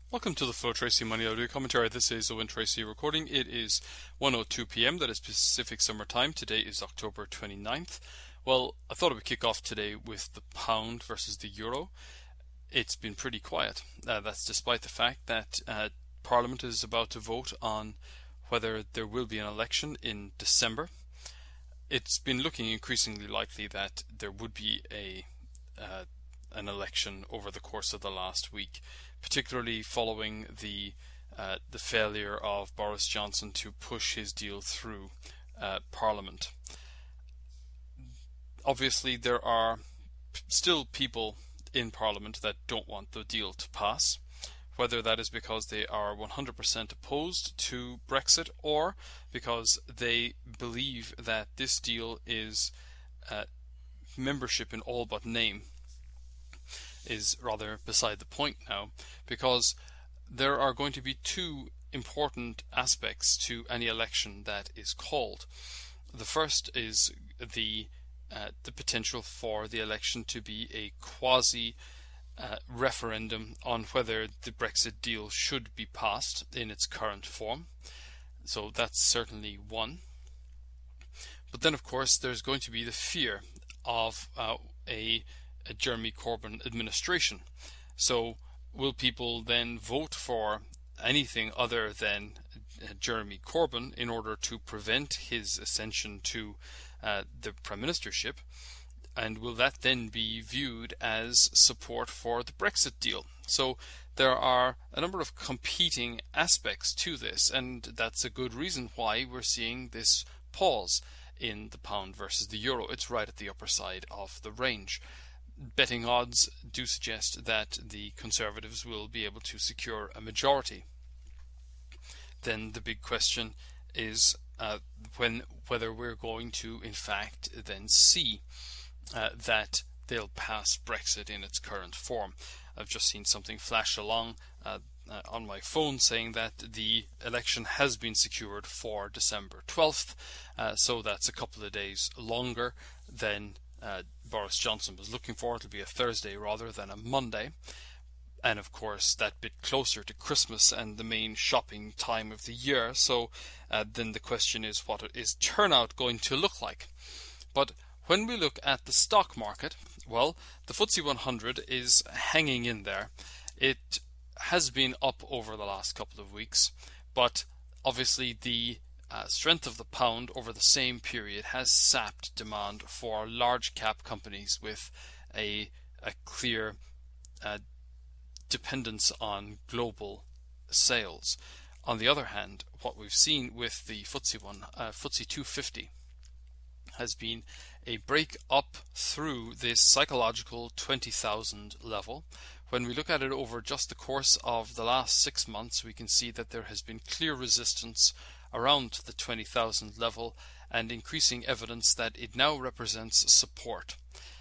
Welcome to the Flow Tracy Money Audio Commentary. This is Owen Tracy recording. It is 1:02 p.m. That is Pacific Summer Time. Today is October 29th. Well, I thought I would kick off today with the pound versus the euro. It's been pretty quiet. That's despite the fact that Parliament is about to vote on whether there will be an election in December. It's been looking increasingly likely that there would be an election over the course of the last week, particularly following the failure of Boris Johnson to push his deal through Parliament. Obviously, there are still people in Parliament that don't want the deal to pass, whether that is because they are 100% opposed to Brexit or because they believe that this deal is membership in all but name, is rather beside the point now, because there are going to be two important aspects to any election that is called. The first is the potential for the election to be a quasi referendum on whether the Brexit deal should be passed in its current form. So that's certainly one. But then, of course, there's going to be the fear of a Jeremy Corbyn administration. So will people then vote for anything other than Jeremy Corbyn in order to prevent his ascension to the prime ministership? And will that then be viewed as support for the Brexit deal? So there are a number of competing aspects to this, and that's a good reason why we're seeing this pause in the pound versus the euro. It's right at the upper side of the range. Betting odds do suggest that the Conservatives will be able to secure a majority. Then the big question is whether we're going to, in fact, then see that they'll pass Brexit in its current form. I've just seen something flash along on my phone saying that the election has been secured for December 12th, so that's a couple of days longer than Boris Johnson was looking for. It'll be a Thursday rather than a Monday, and of course that bit closer to Christmas and the main shopping time of the year. So then the question is, what is turnout going to look like? But when we look at the stock market, well, the FTSE 100 is hanging in there. It has been up over the last couple of weeks, but obviously the strength of the pound over the same period has sapped demand for large cap companies with a clear dependence on global sales. On the other hand, what we've seen with the FTSE 250 has been a break up through this psychological 20,000 level. When we look at it over just the course of the last 6 months, we can see that there has been clear resistance around the 20,000 level and increasing evidence that it now represents support.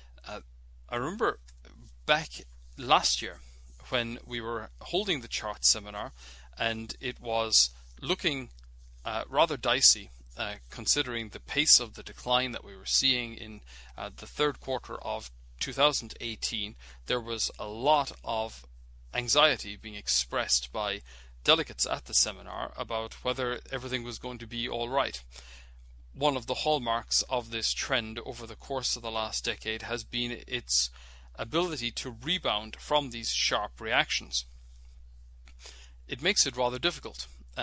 I remember back last year when we were holding the chart seminar, and it was looking rather dicey considering the pace of the decline that we were seeing in the third quarter of 2018. There was a lot of anxiety being expressed by delegates at the seminar about whether everything was going to be all right. One of the hallmarks of this trend over the course of the last decade has been its ability to rebound from these sharp reactions. It makes it rather difficult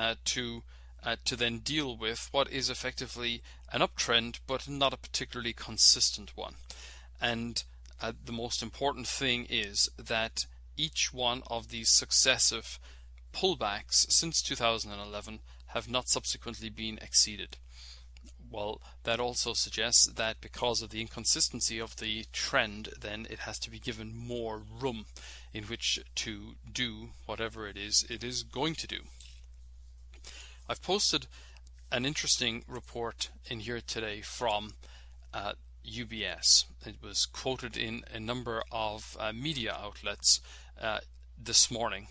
to then deal with what is effectively an uptrend but not a particularly consistent one. And the most important thing is that each one of these successive pullbacks since 2011 have not subsequently been exceeded. Well, that also suggests that because of the inconsistency of the trend, then it has to be given more room in which to do whatever it is going to do. I've posted an interesting report in here today from UBS. It was quoted in a number of media outlets this morning.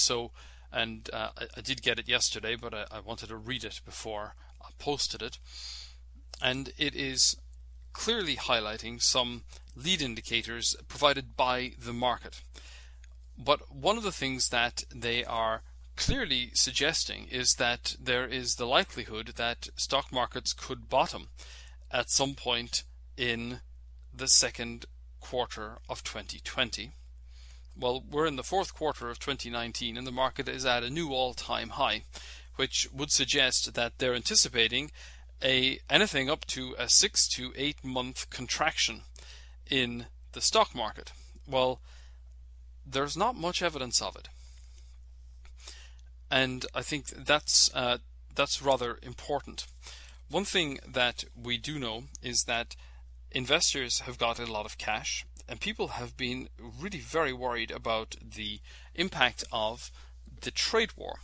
I did get it yesterday, but I wanted to read it before I posted it. And it is clearly highlighting some lead indicators provided by the market. But one of the things that they are clearly suggesting is that there is the likelihood that stock markets could bottom at some point in the second quarter of 2020. Well, we're in the fourth quarter of 2019 and the market is at a new all-time high, which would suggest that they're anticipating anything up to a 6 to 8 month contraction in the stock market. Well, there's not much evidence of it, and I think that's rather important. One thing that we do know is that investors have got a lot of cash, and people have been really very worried about the impact of the trade war.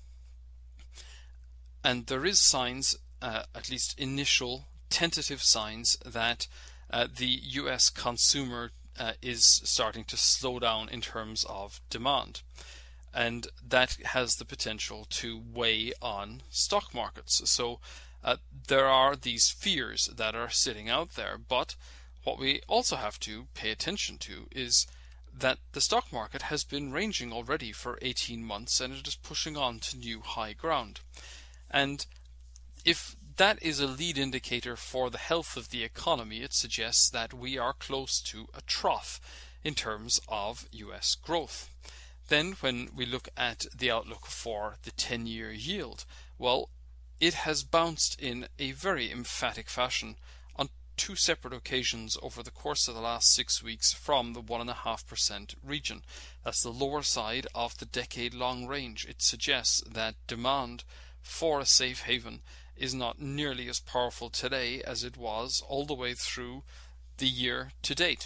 And there is signs, at least initial tentative signs, that the US consumer is starting to slow down in terms of demand. And that has the potential to weigh on stock markets. So there are these fears that are sitting out there, but what we also have to pay attention to is that the stock market has been ranging already for 18 months and it is pushing on to new high ground. And if that is a lead indicator for the health of the economy, it suggests that we are close to a trough in terms of US growth. Then when we look at the outlook for the 10-year yield, well, it has bounced in a very emphatic fashion on two separate occasions over the course of the last 6 weeks from the 1.5% region. That's the lower side of the decade-long range. It suggests that demand for a safe haven is not nearly as powerful today as it was all the way through the year to date.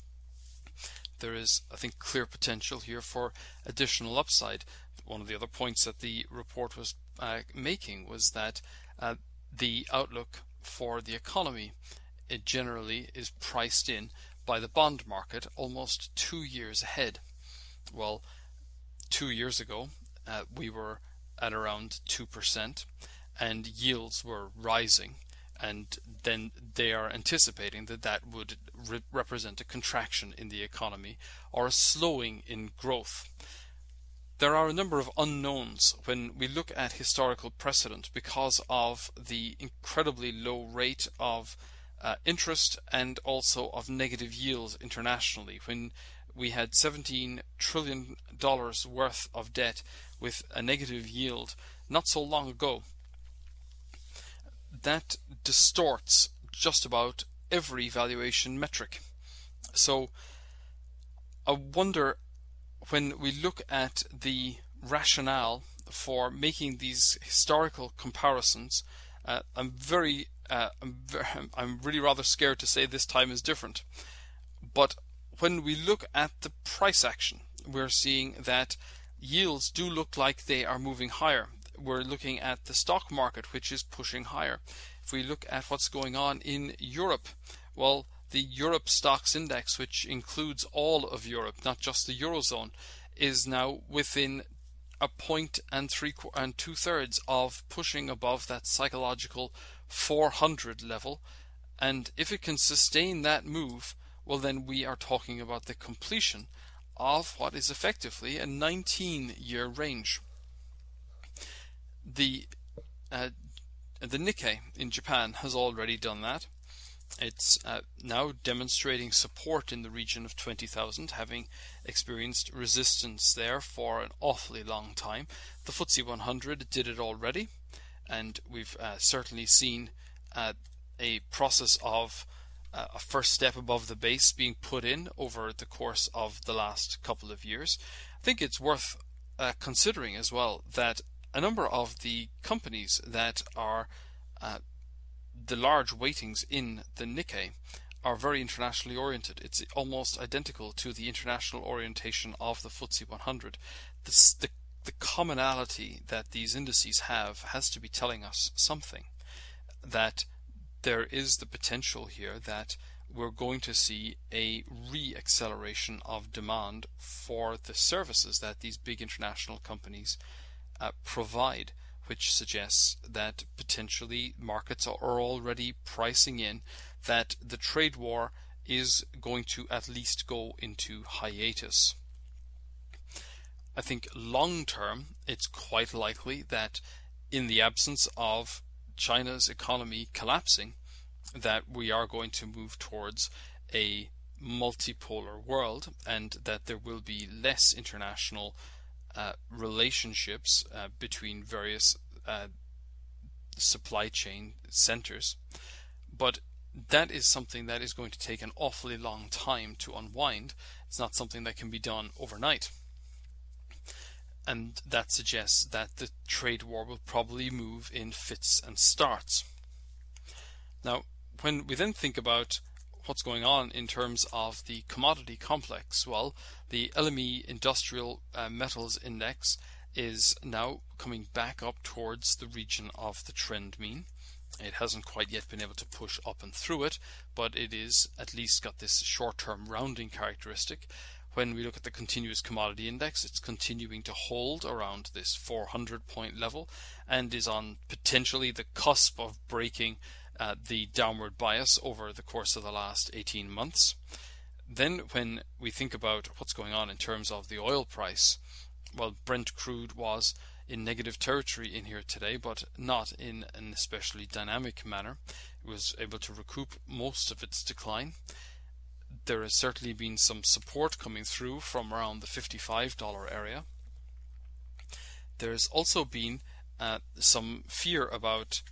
There is, I think, clear potential here for additional upside. One of the other points that the report was making was that the outlook for the economy, it generally is priced in by the bond market almost 2 years ahead. Well, 2 years ago we were at around 2% and yields were rising, and then they are anticipating that that would represent a contraction in the economy or a slowing in growth. There are a number of unknowns when we look at historical precedent because of the incredibly low rate of interest and also of negative yields internationally. When we had $17 trillion worth of debt with a negative yield not so long ago, that distorts just about every valuation metric. So I wonder, when we look at the rationale for making these historical comparisons, I'm really rather scared to say this time is different. But when we look at the price action, we're seeing that yields do look like they are moving higher. We're looking at the stock market, which is pushing higher. If we look at what's going on in Europe, well, the Europe Stocks Index, which includes all of Europe, not just the Eurozone, is now within a point and 2/3 of pushing above that psychological 400 level. And if it can sustain that move, well, then we are talking about the completion of what is effectively a 19-year range. The Nikkei in Japan has already done that. It's now demonstrating support in the region of 20,000, having experienced resistance there for an awfully long time. The FTSE 100 did it already, and we've certainly seen a process of a first step above the base being put in over the course of the last couple of years. I think it's worth considering as well that a number of the companies that are the large weightings in the Nikkei are very internationally oriented. It's almost identical to the international orientation of the FTSE 100. The commonality that these indices have has to be telling us something, that there is the potential here that we're going to see a re-acceleration of demand for the services that these big international companies provide, which suggests that potentially markets are already pricing in that the trade war is going to at least go into hiatus. I think long term, it's quite likely that in the absence of China's economy collapsing, that we are going to move towards a multipolar world, and that there will be less international relationships between various supply chain centers. But that is something that is going to take an awfully long time to unwind. It's not something that can be done overnight. And that suggests that the trade war will probably move in fits and starts. Now, when we then think about what's going on in terms of the commodity complex, well, the LME Industrial Metals Index is now coming back up towards the region of the trend mean. It hasn't quite yet been able to push up and through it, but it is at least got this short-term rounding characteristic. When we look at the continuous commodity index, it's continuing to hold around this 400-point level and is on potentially the cusp of breaking the downward bias over the course of the last 18 months. Then when we think about what's going on in terms of the oil price, well, Brent crude was in negative territory in here today, but not in an especially dynamic manner. It was able to recoup most of its decline. There has certainly been some support coming through from around the $55 area. There's also been some fear about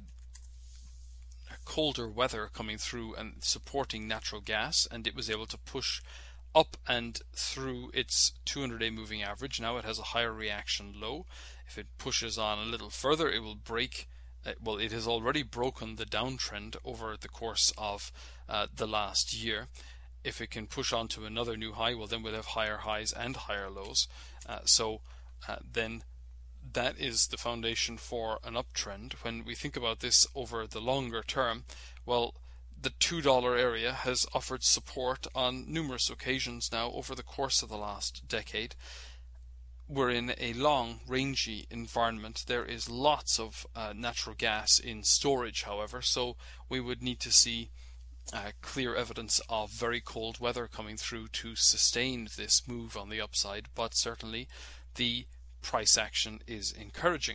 colder weather coming through and supporting natural gas, and it was able to push up and through its 200-day moving average. Now it has a higher reaction low. If it pushes on a little further, it will break. Well, it has already broken the downtrend over the course of the last year. If it can push on to another new high, well, then we'll have higher highs and higher lows. Then that is the foundation for an uptrend. When we think about this over the longer term, well, the $2 area has offered support on numerous occasions now over the course of the last decade. We're in a long, rangy environment. There is lots of natural gas in storage, however, so we would need to see clear evidence of very cold weather coming through to sustain this move on the upside, but certainly the price action is encouraging.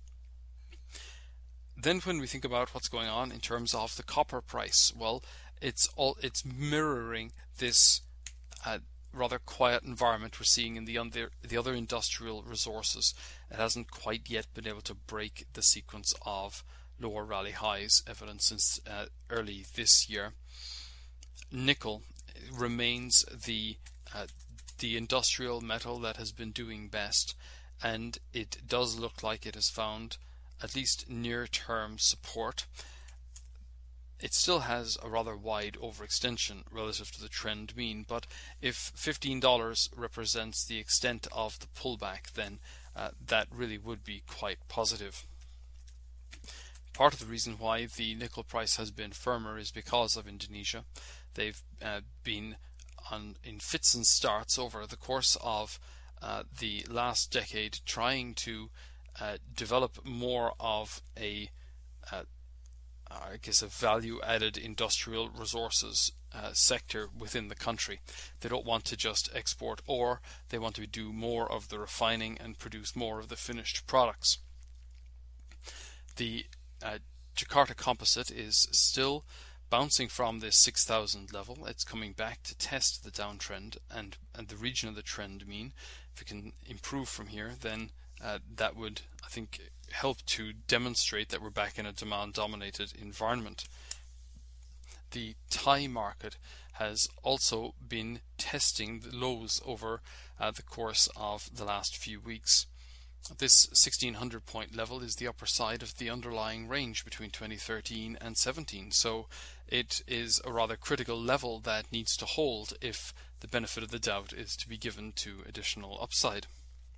Then when we think about what's going on in terms of the copper price, well, it's mirroring this rather quiet environment we're seeing in the other industrial resources. It hasn't quite yet been able to break the sequence of lower rally highs evident since early this year. Nickel remains the industrial metal that has been doing best, and it does look like it has found at least near-term support. It still has a rather wide overextension relative to the trend mean, but if $15 represents the extent of the pullback, then that really would be quite positive. Part of the reason why the nickel price has been firmer is because of Indonesia. They've been in fits and starts over the course of the last decade trying to develop more of a value-added industrial resources sector within the country. They don't want to just export ore, they want to do more of the refining and produce more of the finished products. The Jakarta Composite is still bouncing from this 6,000 level. It's coming back to test the downtrend and the region of the trend mean. If it can improve from here, then that would, I think, help to demonstrate that we're back in a demand-dominated environment. The Thai market has also been testing the lows over the course of the last few weeks. This 1600 point level is the upper side of the underlying range between 2013 and 17, so it is a rather critical level that needs to hold if the benefit of the doubt is to be given to additional upside.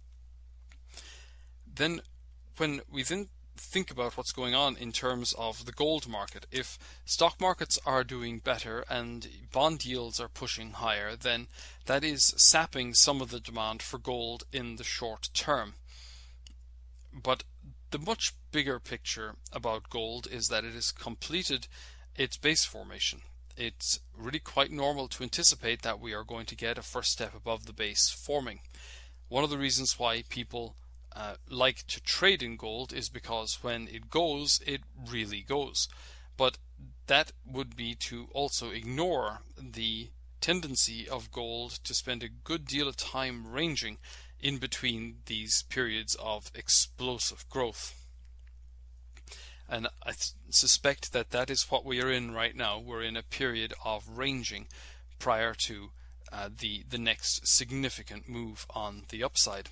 Then when we then think about what's going on in terms of the gold market, if stock markets are doing better and bond yields are pushing higher, then that is sapping some of the demand for gold in the short term. But the much bigger picture about gold is that it has completed its base formation. It's really quite normal to anticipate that we are going to get a first step above the base forming. one of the reasons why people like to trade in gold is because when it goes, it really goes. But that would be to also ignore the tendency of gold to spend a good deal of time ranging in between these periods of explosive growth. And I suspect that that is what we are in right now. We're in a period of ranging prior to the next significant move on the upside.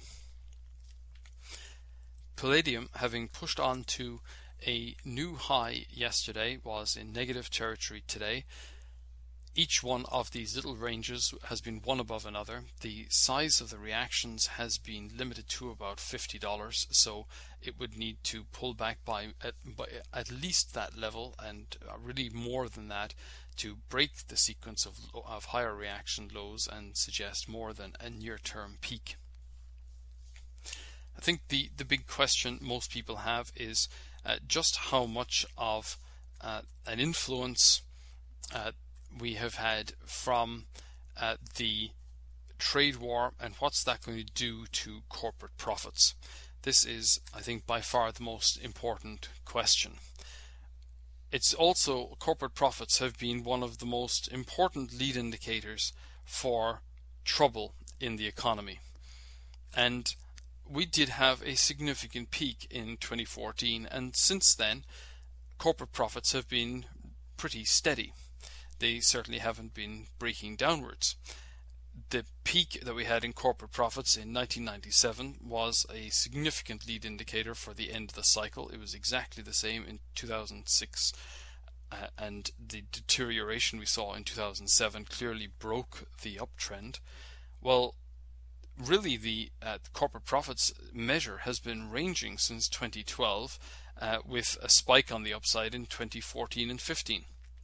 Palladium, having pushed on to a new high yesterday, was in negative territory today. Each one of these little ranges has been one above another. The size of the reactions has been limited to about $50, so it would need to pull back by at least that level, and really more than that, to break the sequence of higher reaction lows and suggest more than a near-term peak. I think the big question most people have is just how much of an influence we have had from the trade war, and what's that going to do to corporate profits. This is, I think, by far the most important question. It's also, corporate profits have been one of the most important lead indicators for trouble in the economy. And we did have a significant peak in 2014, and since then corporate profits have been pretty steady. They certainly haven't been breaking downwards. The peak that we had in corporate profits in 1997 was a significant lead indicator for the end of the cycle. It was exactly the same in 2006, and the deterioration we saw in 2007 clearly broke the uptrend. Well, really the corporate profits measure has been ranging since 2012, with a spike on the upside in 2014 and 15.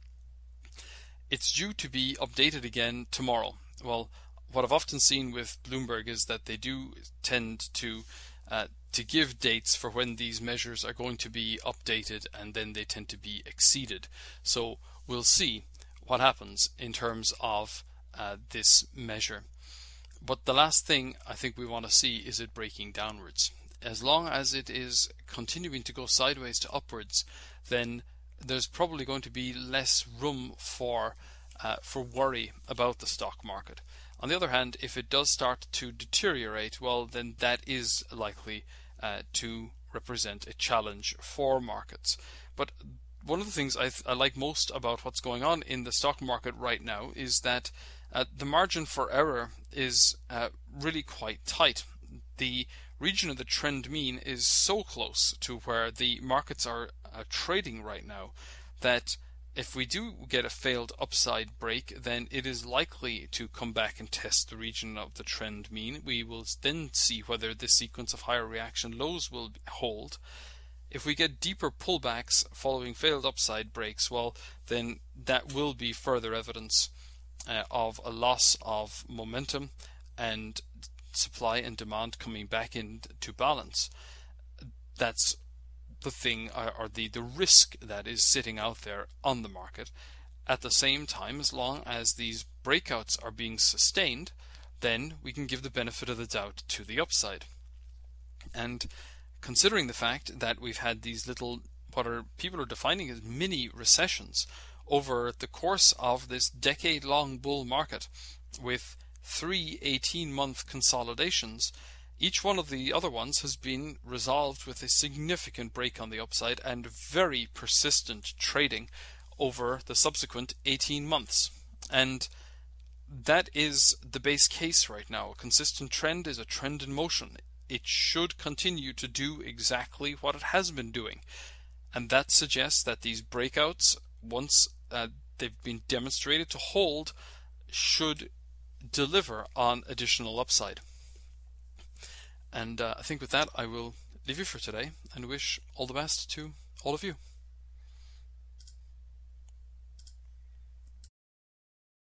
It's due to be updated again tomorrow. Well, what I've often seen with Bloomberg is that they do tend to give dates for when these measures are going to be updated, and then they tend to be exceeded. So we'll see what happens in terms of this measure. But the last thing I think we want to see is it breaking downwards. As long as it is continuing to go sideways to upwards, then there's probably going to be less room for worry about the stock market. On the other hand, if it does start to deteriorate, well, then that is likely to represent a challenge for markets. But one of the things I like most about what's going on in the stock market right now is that the margin for error is really quite tight. The region of the trend mean is so close to where the markets are trading right now that if we do get a failed upside break, then it is likely to come back and test the region of the trend mean. We will then see whether this sequence of higher reaction lows will hold. If we get deeper pullbacks following failed upside breaks, well, then that will be further evidence of a loss of momentum and supply and demand coming back into balance. That's the thing, or the risk that is sitting out there on the market. At the same time, as long as these breakouts are being sustained, then we can give the benefit of the doubt to the upside. And considering the fact that we've had these little, people are defining as mini recessions over the course of this decade-long bull market, with 3 18-month consolidations, each one of the other ones has been resolved with a significant break on the upside and very persistent trading over the subsequent 18 months. And that is the base case right now. A consistent trend is a trend in motion. It should continue to do exactly what it has been doing. And that suggests that these breakouts, once they've been demonstrated to hold, should deliver on additional upside. And I think with that I will leave you for today and wish all the best to all of you.